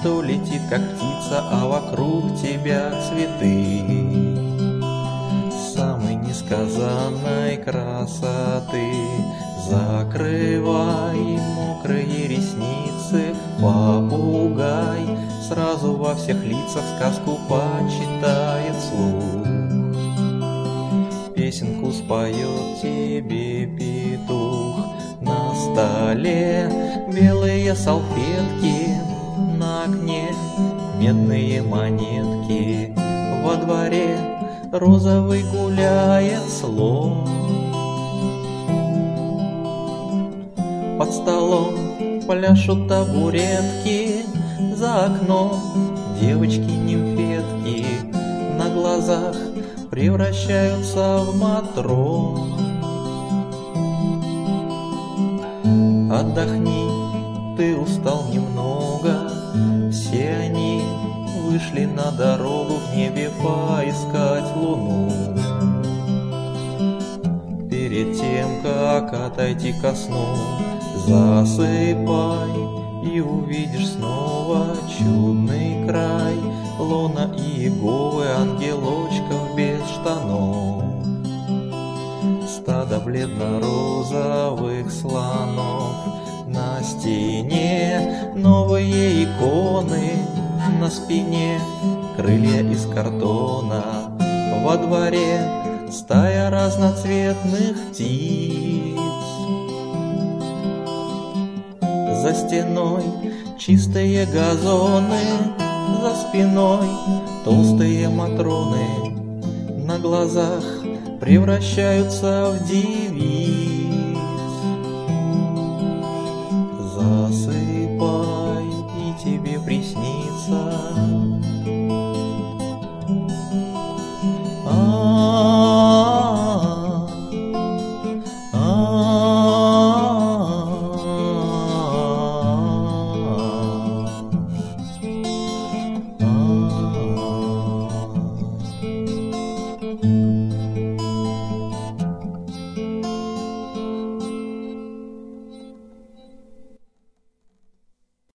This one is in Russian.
что летит, как птица, а вокруг тебя цветы самой несказанной красоты. Закрывай мокрые ресницы, попугай сразу во всех лицах сказку почитает вслух. Песенку споет тебе петух. На столе белые салфетки, на окне медные монетки. Во дворе розовый гуляет слон. Под столом пляшут табуретки, за окном девочки-нимфетки на глазах превращаются в матрон. Отдохни, ты устал немного, все они вышли на дорогу в небе поискать луну. Перед тем, как отойти ко сну, засыпай и увидишь снова чудный край. Луна и Иеговы, ангелочков без штанов, стадо бледно-розовых слонов. На стене новые иконы, на спине крылья из картона. Во дворе стая разноцветных птиц. За стеной чистые газоны, за спиной толстые матроны на глазах превращаются в девиц.